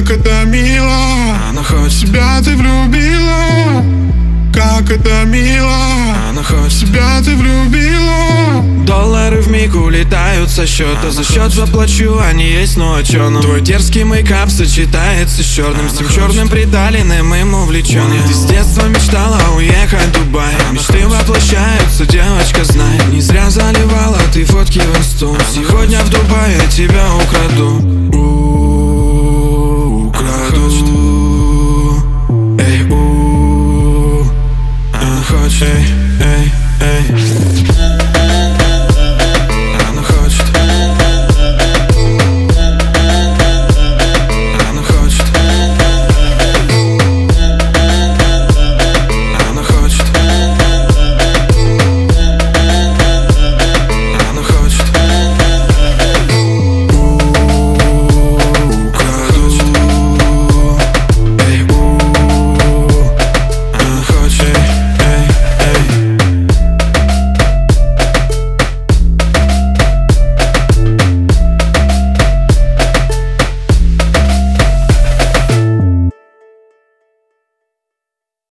Как это мило, она хочет, в себя ты влюбила. Как это мило, она в хочет. себя ты влюбила. Доллары вмиг улетают со счета. За счет заплачу, они есть, ну а чё? Ну, твой дерзкий мейкап сочетается с черным, с тем черным приталенным им увлеченным. Ты с детства мечтала уехать в Дубай. Мечты воплощаются, девочка, знай. Не зря заливала ты фотки в инсту. Сегодня в Дубае тебя украду.